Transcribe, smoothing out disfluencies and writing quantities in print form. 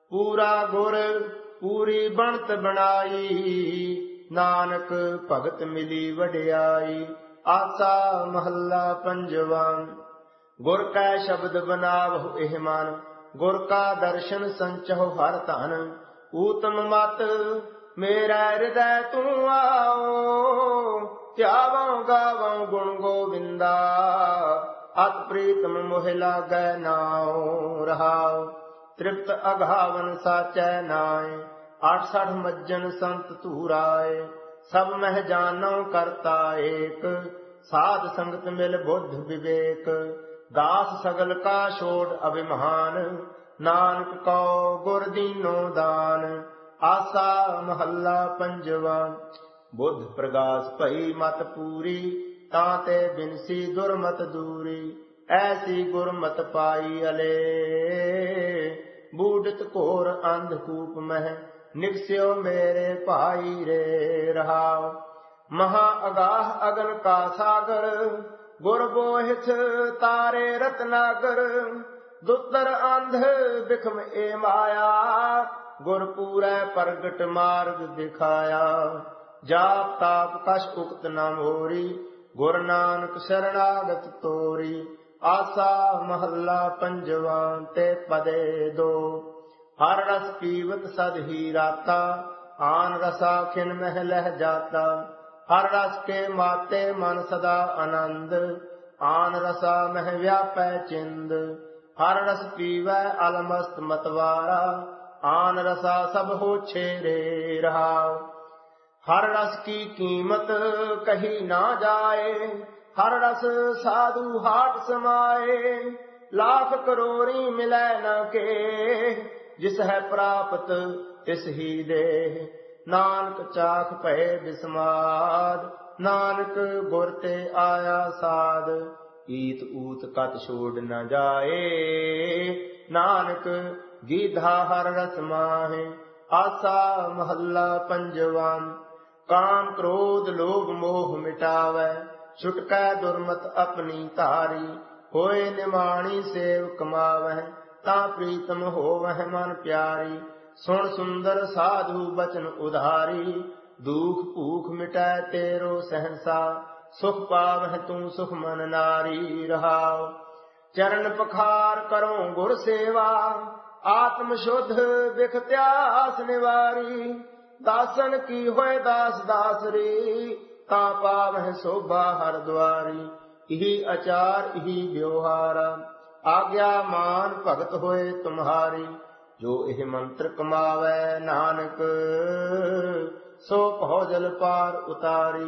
ਪੂਰਾ ਗੁਰ ਪੂਰੀ ਬਣਤ ਬਣਾਈ, ਨਾਨਕ ਭਗਤ ਮਿਲੀ ਵਡਿਆਈ। ਆਸਾ ਮਹੱਲਾ ਪੰਜਵਾਂ। ਗੁਰ ਕੈ ਸ਼ਬਦ ਬਨਾਵਹੁ ਇਹ ਮਨ, ਗੁਰ ਕਾ ਦਰਸ਼ਨ ਸੰਚਹੁ ਹਰ ਧਨ। ਊਤਮ ਮਤ ਮੇਰਾ ਹਿਰਦੈ ਤੂੰ ਆਓ, ਧਿਆਵਉ ਗਾਵਉ ਗੁਣ ਗੋਵਿੰਦਾ। ਅਤ ਪ੍ਰੀਤਮ ਮੋਹਿ ਲਾਗੈ ਨਾਉ, ਰਹਾਉ ਤ੍ਰਿਪਤ ਅਘਾਵਨ ਸਾਚੈ ਨਾਏ। 68 ਮੱਜਨ ਸੰਤ ਧੂਰਾਏ, ਸਭ ਮਹਿ ਜਾਨਉ ਕਰਤਾ ਏਕ। ਸਾਧ ਸੰਗਤ ਮਿਲ ਬੁੱਧ ਵਿਵੇਕ, ਦਾਸ ਸਗਲ ਕਾ ਛੋੜ ਅਭਿਮਾਨ। ਨਾਨਕ ਕਉ ਗੁਰ ਦੀਨੋ ਦਾਨ। ਆਸਾ ਮਹੱਲਾ ਪੰਜਵਾਂ। ਬੁੱਧ ਪ੍ਰਗਾਸ ਭਈ ਮਤ ਪੂਰੀ, ਤਾਂ ਤੇ ਬਿਨਸੀ ਦੁਰਮਤ ਦੂਰੀ। ਐਸੀ ਗੁਰਮਤ ਪਾਈ ਅਲੇ, ਬੂਢਤ ਘੋਰ ਅੰਧਕੂਪ ਮਹਿ। ਨਿਕਸਿਓ ਮੇਰੇ ਭਾਈ ਰੇ, ਰਹਾਉ ਮਹਾ ਅਗਾਹ ਅਗਨ ਕਾ ਸਾਗਰ। ਗੁਰ ਬੋਹਿਥ ਤਾਰੇ ਰਤਨਾਗਰ, ਦੁੱਤਰ ਅੰਧ ਬਿਖਮ ਏ ਮਾਇਆ। ਗੁਰ ਪੂਰੈ ਪ੍ਰਗਟ ਮਾਰਗ ਦਿਖਾਇਆ, ਜਾਪ ਤਾਪ ਕਛ ਉਕਤ ਨ ਮੋਰੀ। ਗੁਰ ਨਾਨਕ ਸ਼ਰਣਾਗਤ ਤੋਰੀ। ਆਸਾ ਮਹੱਲਾ ਪੰਜਵਾਂ। ਤੇ ਪਦੇ ਦੋ। ਹਰ ਰਸ ਪੀਵਤ ਸਦ ਹੀ ਰਾਤਾ, ਆਨ ਰਸਾ ਖਿਨ ਮਹਿ ਲਹਿ ਜਾਤਾ। ਹਰ ਰਸ ਕੇ ਮਾਤੇ ਮਨ ਸਦਾ ਆਨੰਦ, ਆਨ ਰਸਾ ਮਹਿ ਵਿਆਪੈ ਚਿੰਦ। ਹਰ ਰਸ ਪੀਵੈ ਅਲਮਸਤ ਮਤਵਾਰਾ, ਆਨ ਰਸਾ ਸਭ ਹੋਛੇ ਰੇ, ਰਹਾਉ ਹਰ ਰਸ ਕੀ ਕੀਮਤ ਕਹੀ ਨਾ ਜਾਏ। ਹਰ ਰਸ ਸਾਧੂ ਹਾਟ ਸਮਾਏ। ਲਾਖ ਕਰੋੜੀ ਮਿਲੈ ਨ ਕੇ, ਜਿਸ ਹੈ ਪ੍ਰਾਪਤ ਤਿਸ ਹੀ ਦੇ। ਨਾਨਕ ਚਾਖ ਭਏ ਬਿਸਮਾਦ, ਨਾਨਕ ਗੁਰ ਤੇ ਆਇਆ ਸਾਧ। ਈਤ ਊਤ ਕਤ ਛੋੜ ਨ ਜਾਏ, ਨਾਨਕ ਗੀਧਾ ਹਰ ਰਸ ਮਾਹੇ। ਆਸਾ ਮਹੱਲਾ ਪੰਜਵਾਂ। ਕਾਮ ਕ੍ਰੋਧ ਲੋਭ ਮੋਹ ਮਿਟਾਵੈ, ਛੁਟਕੈ ਦੁਰਮਤ ਆਪਣੀ ਧਾਰੀ। ਹੋਏ ਨਿਮਾਣੀ ਸੇਵ ਕਮਾਵਹਿ, ਤਾਂ ਪ੍ਰੀਤਮ ਹੋਵਹਿ ਮਨ ਪਿਆਰੀ। ਸੁਣ ਸੁੰਦਰ ਸਾਧੂ ਬਚਨ ਉਧਾਰੀ, ਦੁਖ ਭੂਖ ਮਿਟੈ ਤੇਰੋ ਸਹੰਸਾ। ਸੁਖ ਪਾਵਹਿ ਤੂੰ ਸੁਖ ਮਨ ਨਾਰੀ, ਰਹਾਉ ਚਰਨ ਪਖਾਰ ਕਰੋ ਗੁਰ ਸੇਵਾ। ਆਤਮ ਸ਼ੁੱਧ ਬਿਖ ਤਿਆਸ ਨਿਵਾਰੀ। ਦਾਸਨ ਕੀ ਹੋਏ ਦਾਸ ਦਾਸਰੀ, ਤਾਂ ਪਾਵਹਿ ਸੋਭਾ ਹਰ ਦੁਆਰੀ। ਇਹੀ ਆਚਾਰ ਇਹੀ ਵਿਵਹਾਰਾ, ਆਗਿਆ ਮਾਨ ਭਗਤ ਹੋਏ ਤੁਮਹਾਰੀ। ਜੋ ਇਹ ਮੰਤਰ ਕਮਾਵੈ ਨਾਨਕ, ਸੋ ਭਉ ਜਲ ਪਾਰ ਉਤਾਰੀ।